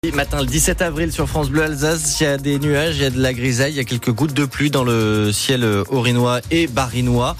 Matin, le 17 avril sur France Bleu Alsace, il y a des nuages, il y a de la grisaille, il y a quelques gouttes de pluie dans le ciel haut-rhinois et bas-rhinois.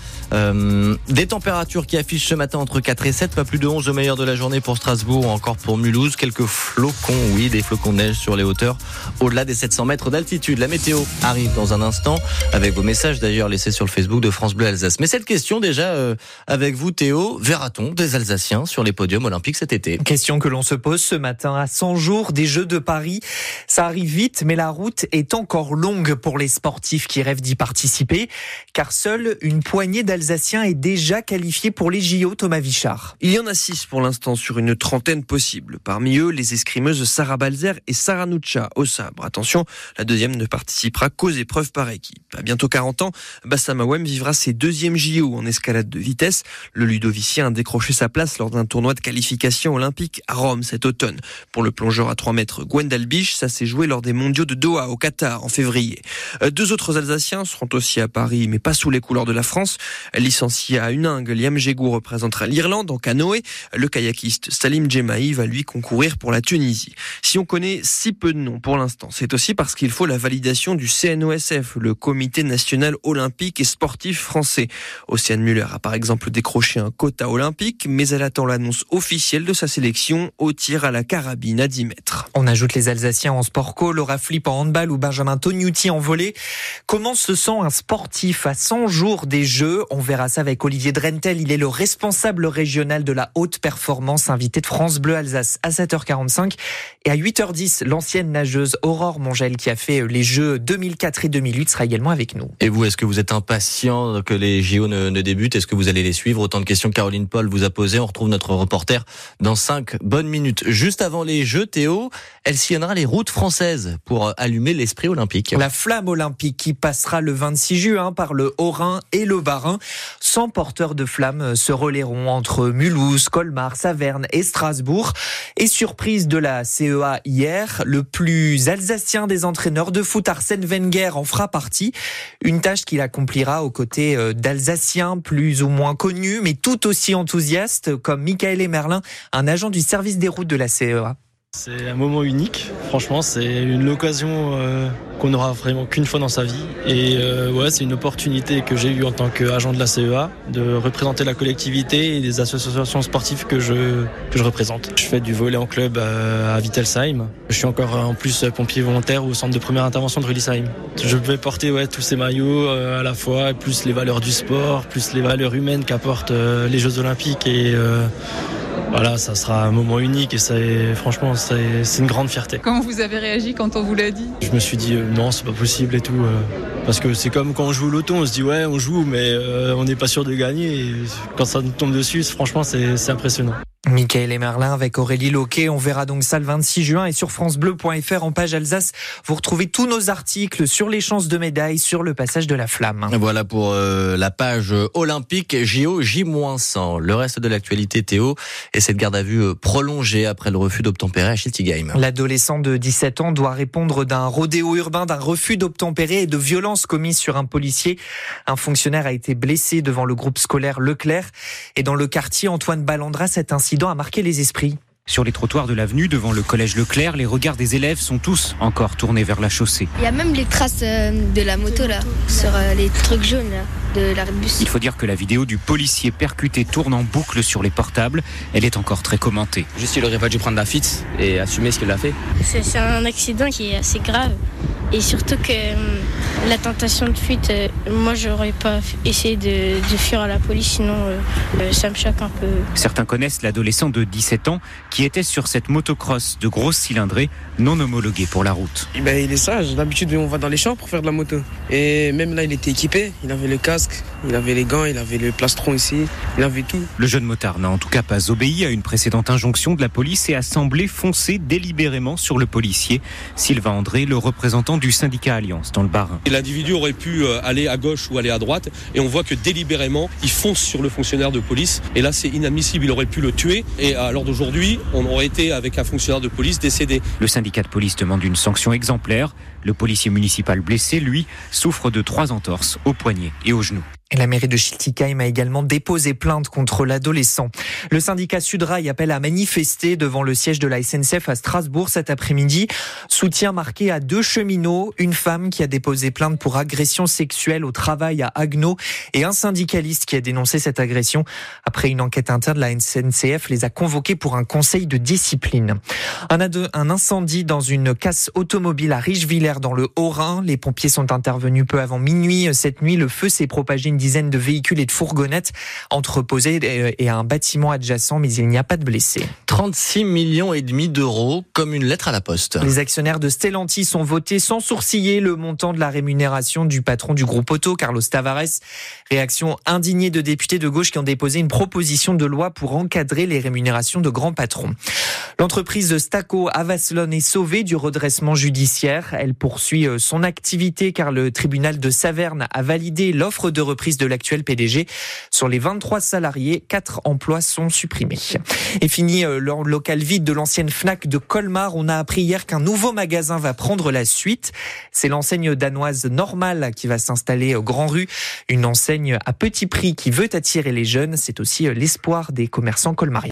Des températures qui affichent ce matin entre 4 et 7, pas plus de 11 au meilleur de la journée pour Strasbourg ou encore pour Mulhouse. Quelques flocons, oui, des flocons de neige sur les hauteurs au-delà des 700 mètres d'altitude. La météo arrive dans un instant avec vos messages d'ailleurs laissés sur le Facebook de France Bleu Alsace. Mais cette question déjà avec vous Théo, verra-t-on des Alsaciens sur les podiums olympiques cet été? Question que l'on se pose ce matin à 100 jours des Jeux de Paris. Ça arrive vite, mais la route est encore longue pour les sportifs qui rêvent d'y participer, car seule une poignée d'Alsaciens est déjà qualifiée pour les JO, Thomas Vichard. Il y en a 6 pour l'instant sur une trentaine possible. Parmi eux, les escrimeuses Sarah Balzer et Sarah Nuccia au sabre. Attention, la deuxième ne participera qu'aux épreuves par équipe. À bientôt 40 ans, Bassam Awem vivra ses deuxièmes JO en escalade de vitesse. Le Ludovicien a décroché sa place lors d'un tournoi de qualification olympique à Rome cet automne. Pour le plongeur à 3 mètres Gwendal Biche, ça s'est joué lors des mondiaux de Doha au Qatar en février. 2 autres Alsaciens seront aussi à Paris, mais pas sous les couleurs de la France. Licencié à Huningue, Liam Jégou représentera l'Irlande en canoë. Le kayakiste Salim Djemaï va lui concourir pour la Tunisie. Si on connaît si peu de noms pour l'instant, c'est aussi parce qu'il faut la validation du CNOSF, le Comité national olympique et sportif français. Océane Muller a par exemple décroché un quota olympique, mais elle attend l'annonce officielle de sa sélection au tir à la carabine à 10 mètres. On ajoute les Alsaciens en sport co, Laura Flip en handball ou Benjamin Tognuti en volley. Comment se sent un sportif à 100 jours des Jeux? On verra ça avec Olivier Drentel. Il est le responsable régional de la haute performance, invité de France Bleu Alsace à 7h45. Et à 8h10, l'ancienne nageuse Aurore Mongel qui a fait les Jeux 2004 et 2008 sera également avec nous. Et vous, est-ce que vous êtes impatient que les JO ne débutent? Est-ce que vous allez les suivre? Autant de questions que Caroline Paul vous a posées. On retrouve notre reporter dans 5 bonnes minutes. Juste avant les Jeux, Théo, elle sillonnera les routes françaises pour allumer l'esprit olympique. La flamme olympique qui passera le 26 juin par le Haut-Rhin et le Bas-Rhin. 100 porteurs de flammes se relayeront entre Mulhouse, Colmar, Saverne et Strasbourg. Et surprise de la CEA hier, le plus alsacien des entraîneurs de foot, Arsène Wenger, en fera partie. Une tâche qu'il accomplira aux côtés d'Alsaciens plus ou moins connus, mais tout aussi enthousiastes, comme Michael Emerlin, un agent du service des routes de la CEA. C'est un moment unique, franchement c'est une occasion qu'on n'aura vraiment qu'une fois dans sa vie et c'est une opportunité que j'ai eue en tant qu'agent de la CEA de représenter la collectivité et les associations sportives que je représente. Je fais du volley en club à Wittelsheim. Je suis encore en plus pompier volontaire au centre de première intervention de Rüdesheim. Je vais porter tous ces maillots à la fois, plus les valeurs du sport, plus les valeurs humaines qu'apportent les Jeux Olympiques et voilà, ça sera un moment unique et franchement, c'est une grande fierté. Comment vous avez réagi quand on vous l'a dit? Je me suis dit non, c'est pas possible et tout. Parce que c'est comme quand on joue au loto, on se dit ouais, on joue, mais on n'est pas sûr de gagner. Et quand ça nous tombe dessus, franchement, c'est impressionnant. Michael Emerlin avec Aurélie Loquet. On verra donc ça le 26 juin et sur francebleu.fr en page Alsace, vous retrouvez tous nos articles sur les chances de médailles, sur le passage de la flamme. Voilà pour la page olympique JO J-100. Le reste de l'actualité, Théo, et cette garde à vue prolongée après le refus d'obtempérer à Schiltigheim. L'adolescent de 17 ans doit répondre d'un rodéo urbain, d'un refus d'obtempérer et de violences commises sur un policier. Un fonctionnaire a été blessé devant le groupe scolaire Leclerc. Et dans le quartier Antoine Ballandra, cet incident a marqué les esprits. Sur les trottoirs de l'avenue, devant le collège Leclerc, les regards des élèves sont tous encore tournés vers la chaussée. Il y a même les traces de la moto là, sur les trucs jaunes là, de l'arrêt de bus. Il faut dire que la vidéo du policier percuté tourne en boucle sur les portables. Elle est encore très commentée. Juste, il aurait pas dû prendre la fuite et assumer ce qu'il a fait. C'est un accident qui est assez grave. Et surtout que la tentation de fuite, moi j'aurais pas essayé de fuir à la police, sinon ça me choque un peu. Certains connaissent l'adolescent de 17 ans qui était sur cette motocross de grosse cylindrée non homologuée pour la route. Il est sage, d'habitude on va dans les champs pour faire de la moto. Et même là il était équipé, il avait le casque, il avait les gants, il avait le plastron ici, il avait tout. Le jeune motard n'a en tout cas pas obéi à une précédente injonction de la police et a semblé foncer délibérément sur le policier. Sylvain André, le représentant du syndicat Alliance dans le Bas-Rhin. L'individu aurait pu aller à gauche ou aller à droite et on voit que délibérément il fonce sur le fonctionnaire de police et là c'est inadmissible, il aurait pu le tuer et à l'heure d'aujourd'hui on aurait été avec un fonctionnaire de police décédé. Le syndicat de police demande une sanction exemplaire. Le policier municipal blessé, lui, souffre de 3 entorses au poignet et au genou. Et la mairie de Schiltigheim a également déposé plainte contre l'adolescent. Le syndicat Sudrail appelle à manifester devant le siège de la SNCF à Strasbourg cet après-midi. Soutien marqué à 2 cheminots, une femme qui a déposé plainte pour agression sexuelle au travail à Haguenau et un syndicaliste qui a dénoncé cette agression. Après une enquête interne, la SNCF les a convoqués pour un conseil de discipline. Un incendie dans une casse automobile à Richevillers dans le Haut-Rhin. Les pompiers sont intervenus peu avant minuit. Cette nuit, le feu s'est propagé une dizaine de véhicules et de fourgonnettes entreposés et à un bâtiment adjacent, mais il n'y a pas de blessés. 36,5 millions d'euros, comme une lettre à la poste. Les actionnaires de Stellantis ont voté sans sourciller le montant de la rémunération du patron du groupe auto, Carlos Tavares. Réaction indignée de députés de gauche qui ont déposé une proposition de loi pour encadrer les rémunérations de grands patrons. L'entreprise Staco à Vasselonne est sauvée du redressement judiciaire. Elle poursuit son activité car le tribunal de Saverne a validé l'offre de reprise de l'actuel PDG. Sur les 23 salariés, 4 emplois sont supprimés. Et fini le local vide de l'ancienne Fnac de Colmar. On a appris hier qu'un nouveau magasin va prendre la suite. C'est l'enseigne danoise Normal qui va s'installer au Grand Rue. Une enseigne à petit prix qui veut attirer les jeunes. C'est aussi l'espoir des commerçants colmariens.